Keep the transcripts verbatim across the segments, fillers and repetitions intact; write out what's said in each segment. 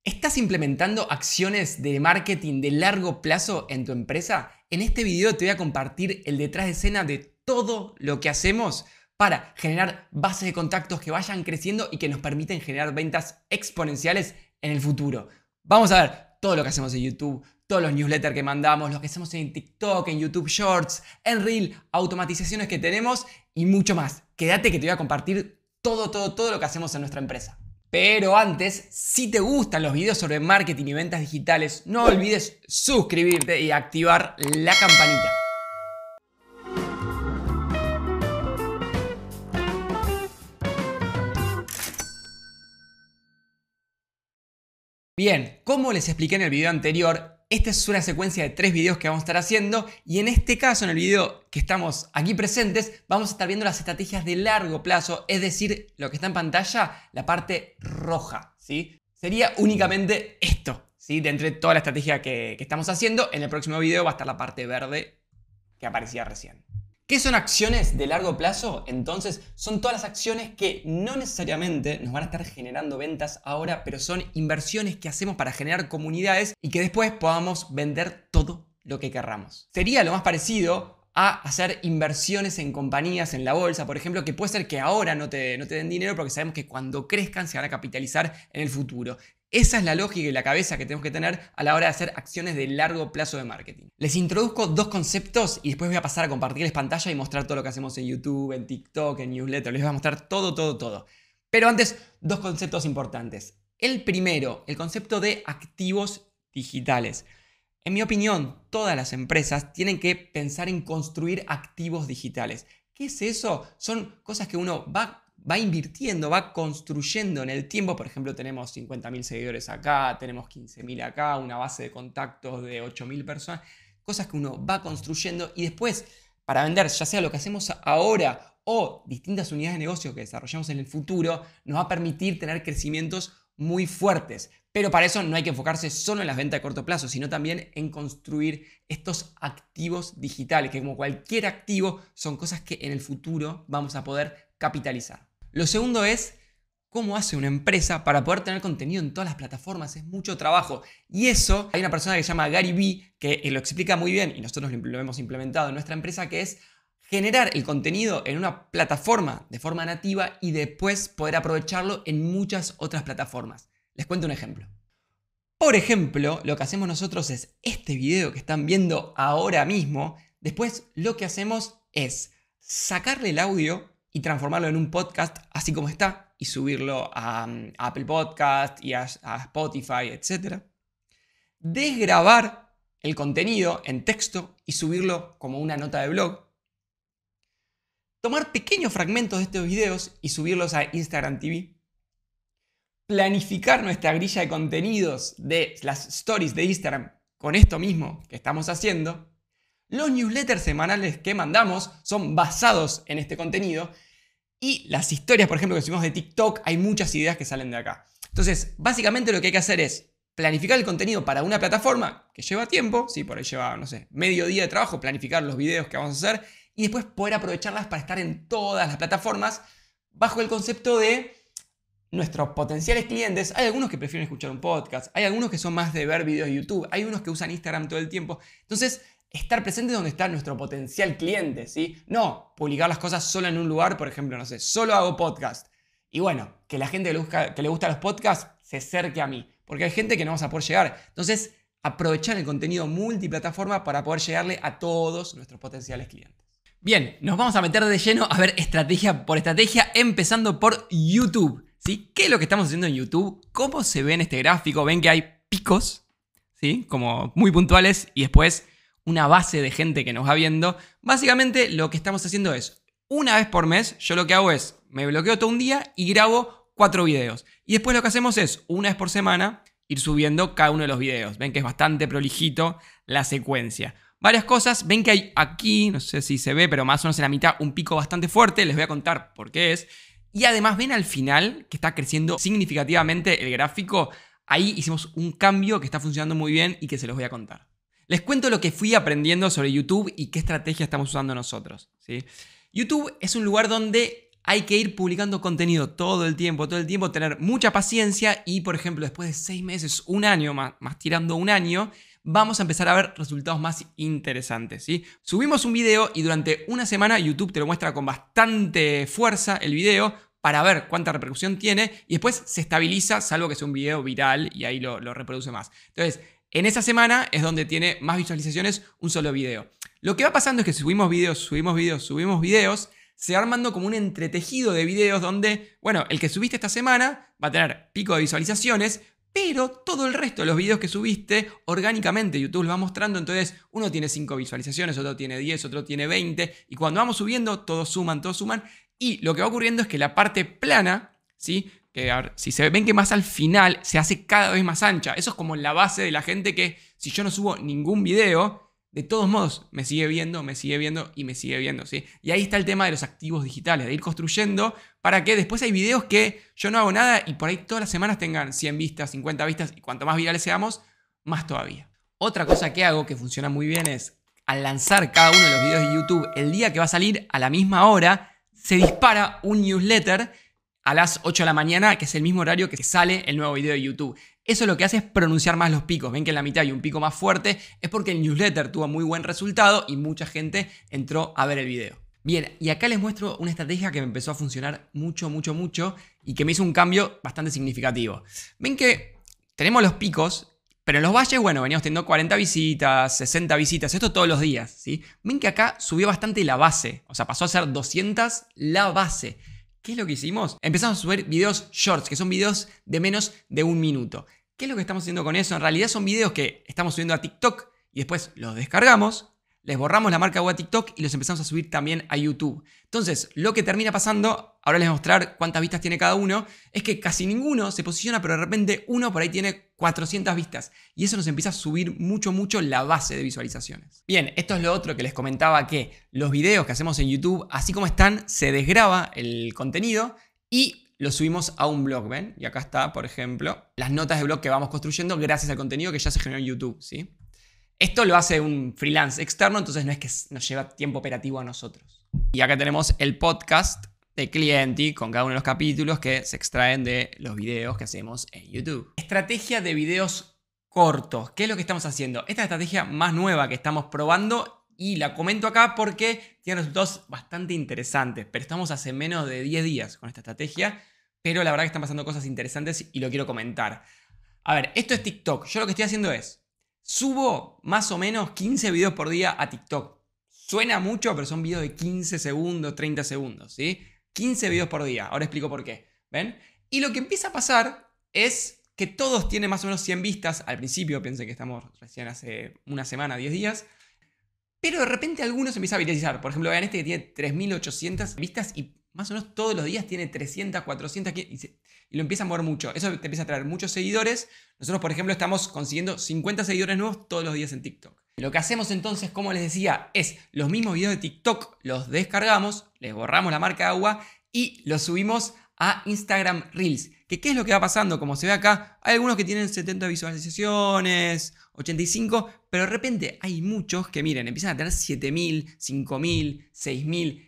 ¿Estás implementando acciones de marketing de largo plazo en tu empresa? En este video te voy a compartir el detrás de escena de todo lo que hacemos para generar bases de contactos que vayan creciendo y que nos permiten generar ventas exponenciales en el futuro. Vamos a ver todo lo que hacemos en YouTube, todos los newsletters que mandamos, lo que hacemos en TikTok, en YouTube Shorts, en Reel, automatizaciones que tenemos y mucho más. Quédate que te voy a compartir todo, todo, todo lo que hacemos en nuestra empresa. Pero antes, si te gustan los videos sobre marketing y ventas digitales, no olvides suscribirte y activar la campanita. Bien, como les expliqué en el video anterior, esta es una secuencia de tres videos que vamos a estar haciendo y en este caso, en el video que estamos aquí presentes, vamos a estar viendo las estrategias de largo plazo, es decir, lo que está en pantalla, la parte roja, ¿sí? Sería únicamente esto, ¿sí? De entre toda la estrategia que, que estamos haciendo, en el próximo video va a estar la parte verde que aparecía recién. ¿Qué son acciones de largo plazo? Entonces, son todas las acciones que no necesariamente nos van a estar generando ventas ahora, pero son inversiones que hacemos para generar comunidades y que después podamos vender todo lo que querramos. Sería lo más parecido a hacer inversiones en compañías en la bolsa, por ejemplo, que puede ser que ahora no te, no te den dinero porque sabemos que cuando crezcan se van a capitalizar en el futuro. Esa es la lógica y la cabeza que tenemos que tener a la hora de hacer acciones de largo plazo de marketing. Les introduzco dos conceptos y después voy a pasar a compartirles pantalla y mostrar todo lo que hacemos en YouTube, en TikTok, en newsletter. Les voy a mostrar todo, todo, todo. Pero antes, dos conceptos importantes. El primero, el concepto de activos digitales. En mi opinión, todas las empresas tienen que pensar en construir activos digitales. ¿Qué es eso? Son cosas que uno va va invirtiendo, va construyendo en el tiempo. Por ejemplo, tenemos cincuenta mil seguidores acá, tenemos quince mil acá, una base de contactos de ocho mil personas. Cosas que uno va construyendo y después, para vender, ya sea lo que hacemos ahora o distintas unidades de negocio que desarrollamos en el futuro, nos va a permitir tener crecimientos muy fuertes. Pero para eso no hay que enfocarse solo en las ventas de corto plazo, sino también en construir estos activos digitales, que como cualquier activo son cosas que en el futuro vamos a poder capitalizar. Lo segundo es cómo hace una empresa para poder tener contenido en todas las plataformas. Es mucho trabajo. Y eso, hay una persona que se llama Gary Vee que lo explica muy bien y nosotros lo hemos implementado en nuestra empresa, que es generar el contenido en una plataforma de forma nativa y después poder aprovecharlo en muchas otras plataformas. Les cuento un ejemplo. Por ejemplo, lo que hacemos nosotros es este video que están viendo ahora mismo. Después lo que hacemos es sacarle el audio y transformarlo en un podcast así como está y subirlo a, a Apple Podcast y a, a Spotify, etcétera. Desgrabar el contenido en texto y subirlo como una nota de blog. Tomar pequeños fragmentos de estos videos y subirlos a Instagram T V. Planificar nuestra grilla de contenidos de las stories de Instagram con esto mismo que estamos haciendo. Los newsletters semanales que mandamos son basados en este contenido y las historias, por ejemplo, que subimos de TikTok, hay muchas ideas que salen de acá. Entonces, básicamente lo que hay que hacer es planificar el contenido para una plataforma que lleva tiempo, sí, por ahí lleva, no sé, medio día de trabajo, planificar los videos que vamos a hacer y después poder aprovecharlas para estar en todas las plataformas bajo el concepto de nuestros potenciales clientes. Hay algunos que prefieren escuchar un podcast, hay algunos que son más de ver videos de YouTube, hay unos que usan Instagram todo el tiempo. Entonces, estar presente donde está nuestro potencial cliente, ¿sí? No publicar las cosas solo en un lugar, por ejemplo, no sé, solo hago podcast. Y bueno, que la gente que le, busca, que le gusta los podcasts se acerque a mí, porque hay gente que no vamos a poder llegar. Entonces, aprovechar el contenido multiplataforma para poder llegarle a todos nuestros potenciales clientes. Bien, nos vamos a meter de lleno a ver estrategia por estrategia, empezando por YouTube, ¿sí? ¿Qué es lo que estamos haciendo en YouTube? ¿Cómo se ve en este gráfico? Ven que hay picos, ¿sí? Como muy puntuales y después una base de gente que nos va viendo. Básicamente lo que estamos haciendo es, una vez por mes, yo lo que hago es, me bloqueo todo un día y grabo cuatro videos. Y después lo que hacemos es, una vez por semana, ir subiendo cada uno de los videos. Ven que es bastante prolijito la secuencia. Varias cosas, ven que hay aquí, no sé si se ve, pero más o menos en la mitad, un pico bastante fuerte. Les voy a contar por qué es. Y además ven al final que está creciendo significativamente el gráfico. Ahí hicimos un cambio que está funcionando muy bien y que se los voy a contar. Les cuento lo que fui aprendiendo sobre YouTube y qué estrategia estamos usando nosotros, ¿sí? YouTube es un lugar donde hay que ir publicando contenido todo el tiempo, todo el tiempo, tener mucha paciencia y, por ejemplo, después de seis meses, un año, más, más tirando un año, vamos a empezar a ver resultados más interesantes, ¿sí? Subimos un video y durante una semana YouTube te lo muestra con bastante fuerza el video para ver cuánta repercusión tiene y después se estabiliza, salvo que sea un video viral y ahí lo, lo reproduce más. Entonces, en esa semana es donde tiene más visualizaciones un solo video. Lo que va pasando es que subimos videos, subimos videos, subimos videos, se va armando como un entretejido de videos donde, bueno, el que subiste esta semana va a tener pico de visualizaciones, pero todo el resto de los videos que subiste, orgánicamente YouTube lo va mostrando, entonces uno tiene cinco visualizaciones, otro tiene diez, otro tiene veinte, y cuando vamos subiendo, todos suman, todos suman, y lo que va ocurriendo es que la parte plana, ¿sí? Que a ver, si se ven que más al final, se hace cada vez más ancha. Eso es como la base de la gente que, si yo no subo ningún video, de todos modos, me sigue viendo, me sigue viendo y me sigue viendo, ¿sí? Y ahí está el tema de los activos digitales, de ir construyendo para que después hay videos que yo no hago nada y por ahí todas las semanas tengan cien vistas, cincuenta vistas y cuanto más virales seamos, más todavía. Otra cosa que hago que funciona muy bien es, al lanzar cada uno de los videos de YouTube, el día que va a salir a la misma hora, se dispara un newsletter a las ocho de la mañana, que es el mismo horario que sale el nuevo video de YouTube. Eso lo que hace es pronunciar más los picos. Ven que en la mitad hay un pico más fuerte. Es porque el newsletter tuvo muy buen resultado y mucha gente entró a ver el video. Bien, y acá les muestro una estrategia que me empezó a funcionar mucho, mucho, mucho y que me hizo un cambio bastante significativo. Ven que tenemos los picos, pero en los valles, bueno, veníamos teniendo cuarenta visitas, sesenta visitas, esto todos los días, ¿sí? Ven que acá subió bastante la base, o sea, pasó a ser doscientas la base. ¿Qué es lo que hicimos? Empezamos a subir videos shorts, que son videos de menos de un minuto. ¿Qué es lo que estamos haciendo con eso? En realidad son videos que estamos subiendo a TikTok y después los descargamos, les borramos la marca web a TikTok y los empezamos a subir también a YouTube. Entonces, lo que termina pasando, ahora les voy a mostrar cuántas vistas tiene cada uno, es que casi ninguno se posiciona, pero de repente uno por ahí tiene cuatrocientas vistas. Y eso nos empieza a subir mucho, mucho la base de visualizaciones. Bien, esto es lo otro que les comentaba, que los videos que hacemos en YouTube, así como están, se desgraba el contenido y lo subimos a un blog, ¿ven? Y acá está, por ejemplo, las notas de blog que vamos construyendo gracias al contenido que ya se generó en YouTube, ¿sí? Esto lo hace un freelance externo, entonces no es que nos lleva tiempo operativo a nosotros. Y acá tenemos el podcast de Clienti con cada uno de los capítulos que se extraen de los videos que hacemos en YouTube. Estrategia de videos cortos. ¿Qué es lo que estamos haciendo? Esta es la estrategia más nueva que estamos probando y la comento acá porque tiene resultados bastante interesantes. Pero estamos hace menos de diez días con esta estrategia, pero la verdad que están pasando cosas interesantes y lo quiero comentar. A ver, esto es TikTok. Yo lo que estoy haciendo es subo más o menos quince videos por día a TikTok. Suena mucho, pero son videos de quince segundos, treinta segundos, ¿sí? quince videos por día. Ahora explico por qué. ¿Ven? Y lo que empieza a pasar es que todos tienen más o menos cien vistas. Al principio, piensen que estamos recién hace una semana, diez días. Pero de repente algunos empiezan a viralizar. Por ejemplo, vean este que tiene tres mil ochocientas vistas y más o menos todos los días tiene trescientas, cuatrocientas y, se, y lo empieza a mover mucho. Eso te empieza a traer muchos seguidores. Nosotros, por ejemplo, estamos consiguiendo cincuenta seguidores nuevos todos los días en TikTok. Lo que hacemos entonces, como les decía, es los mismos videos de TikTok los descargamos, les borramos la marca de agua y los subimos a Instagram Reels. ¿Que ¿Qué es lo que va pasando? Como se ve acá, hay algunos que tienen setenta visualizaciones, ochenta y cinco, pero de repente hay muchos que, miren, empiezan a tener siete mil, cinco mil, seis mil.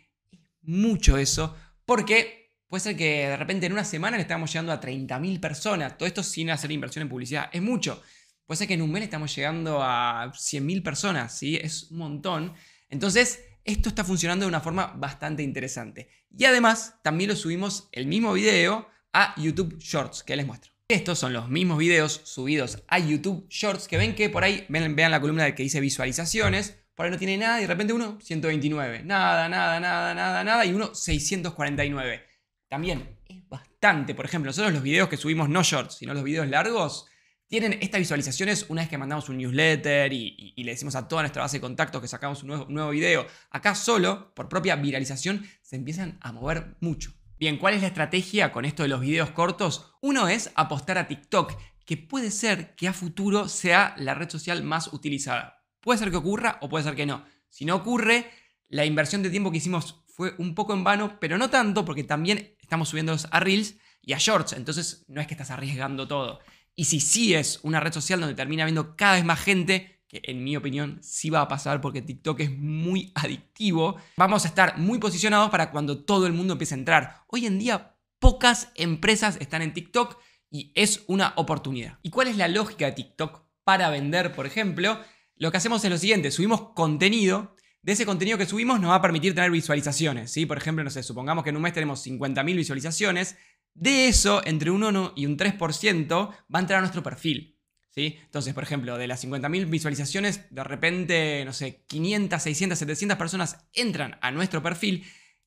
Mucho eso, porque puede ser que de repente en una semana le estamos llegando a treinta mil personas. Todo esto sin hacer inversión en publicidad. Es mucho. Puede ser que en un mes estamos llegando a cien mil personas, ¿sí? Es un montón. Entonces, esto está funcionando de una forma bastante interesante. Y además, también lo subimos el mismo video a YouTube Shorts, que les muestro. Estos son los mismos videos subidos a YouTube Shorts, que ven que por ahí, ven, vean la columna que dice visualizaciones. Por ahí no tiene nada y de repente uno, ciento veintinueve. Nada, nada, nada, nada, nada. Y uno, seiscientos cuarenta y nueve. También es bastante. Por ejemplo, nosotros los videos que subimos, no shorts, sino los videos largos, tienen estas visualizaciones una vez que mandamos un newsletter y, y, y le decimos a toda nuestra base de contactos que sacamos un nuevo, un nuevo video. Acá solo, por propia viralización, se empiezan a mover mucho. Bien, ¿cuál es la estrategia con esto de los videos cortos? Uno es apostar a TikTok, que puede ser que a futuro sea la red social más utilizada. Puede ser que ocurra o puede ser que no. Si no ocurre, la inversión de tiempo que hicimos fue un poco en vano, pero no tanto porque también estamos subiéndolos a Reels y a Shorts. Entonces no es que estás arriesgando todo. Y si sí es una red social donde termina viendo cada vez más gente, que que en mi opinión sí va a pasar porque TikTok es muy adictivo, vamos a estar muy posicionados para cuando todo el mundo empiece a entrar. Hoy en día pocas empresas están en TikTok y es una oportunidad. ¿Y cuál es la lógica de TikTok para vender, por ejemplo? Lo que hacemos es lo siguiente, subimos contenido. De ese contenido que subimos nos va a permitir tener visualizaciones, ¿sí? Por ejemplo, no sé, supongamos que en un mes tenemos cincuenta mil visualizaciones. De eso, entre un uno y un tres por ciento va a entrar a nuestro perfil, ¿sí? Entonces, por ejemplo, de las cincuenta mil visualizaciones, de repente, no sé, quinientas, seiscientas, setecientas personas entran a nuestro perfil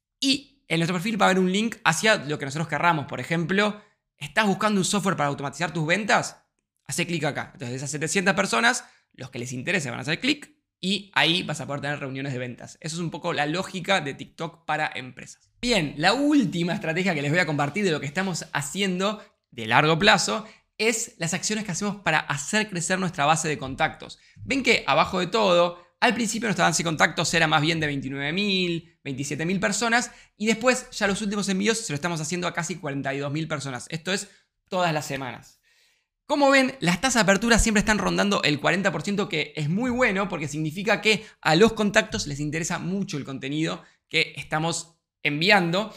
y en nuestro perfil va a haber un link hacia lo que nosotros querramos. Por ejemplo, ¿estás buscando un software para automatizar tus ventas? Hace clic acá. Entonces, de esas setecientas personas, los que les interese van a hacer clic y ahí vas a poder tener reuniones de ventas. Eso es un poco la lógica de TikTok para empresas. Bien, la última estrategia que les voy a compartir de lo que estamos haciendo de largo plazo es las acciones que hacemos para hacer crecer nuestra base de contactos. Ven que abajo de todo, al principio nuestra base de contactos era más bien de veintinueve mil, veintisiete mil personas y después ya los últimos envíos se lo estamos haciendo a casi cuarenta y dos mil personas. Esto es todas las semanas. Como ven, las tasas de apertura siempre están rondando el cuarenta por ciento, que es muy bueno porque significa que a los contactos les interesa mucho el contenido que estamos enviando.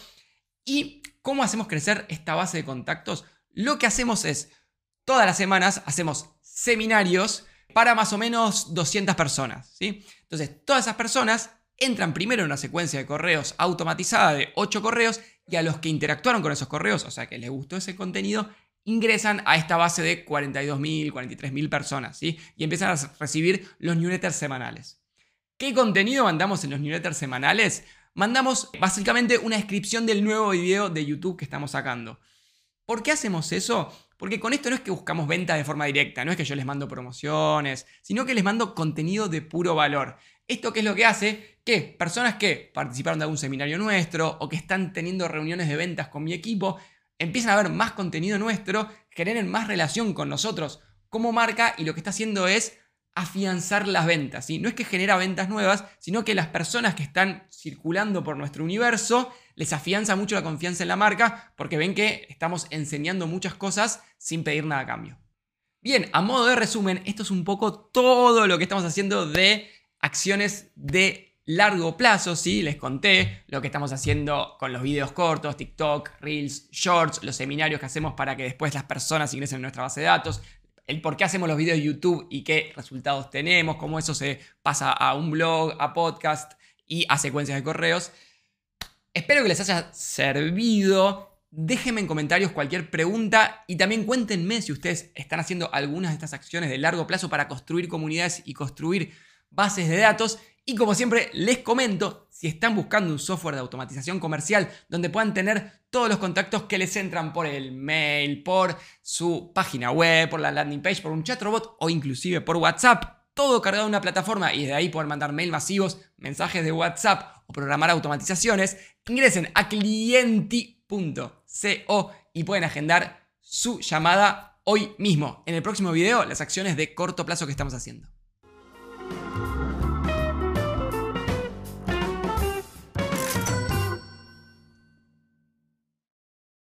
¿Y cómo hacemos crecer esta base de contactos? Lo que hacemos es, todas las semanas hacemos seminarios para más o menos doscientas personas, ¿sí? Entonces, todas esas personas entran primero en una secuencia de correos automatizada de ocho correos y a los que interactuaron con esos correos, o sea que les gustó ese contenido, ingresan a esta base de cuarenta y dos mil, cuarenta y tres mil personas, ¿sí? Y empiezan a recibir los newsletters semanales. ¿Qué contenido mandamos en los newsletters semanales? Mandamos básicamente una descripción del nuevo video de YouTube que estamos sacando. ¿Por qué hacemos eso? Porque con esto no es que buscamos ventas de forma directa, no es que yo les mando promociones, sino que les mando contenido de puro valor. ¿Esto qué es lo que hace? Que personas que participaron de algún seminario nuestro o que están teniendo reuniones de ventas con mi equipo empiezan a ver más contenido nuestro, generen más relación con nosotros como marca y lo que está haciendo es afianzar las ventas, ¿sí? No es que genera ventas nuevas, sino que las personas que están circulando por nuestro universo les afianza mucho la confianza en la marca porque ven que estamos enseñando muchas cosas sin pedir nada a cambio. Bien, a modo de resumen, esto es un poco todo lo que estamos haciendo de acciones de largo plazo, ¿sí? Les conté lo que estamos haciendo con los videos cortos, TikTok, Reels, Shorts, los seminarios que hacemos para que después las personas ingresen en nuestra base de datos, el por qué hacemos los videos de YouTube y qué resultados tenemos, cómo eso se pasa a un blog, a podcast y a secuencias de correos. Espero que les haya servido. Déjenme en comentarios cualquier pregunta y también cuéntenme si ustedes están haciendo algunas de estas acciones de largo plazo para construir comunidades y construir bases de datos. Y como siempre les comento, si están buscando un software de automatización comercial donde puedan tener todos los contactos que les entran por el mail, por su página web, por la landing page, por un chat robot o inclusive por WhatsApp, todo cargado en una plataforma y desde ahí poder mandar mail masivos, mensajes de WhatsApp o programar automatizaciones, ingresen a clienti punto co y pueden agendar su llamada hoy mismo. En el próximo video, las acciones de corto plazo que estamos haciendo.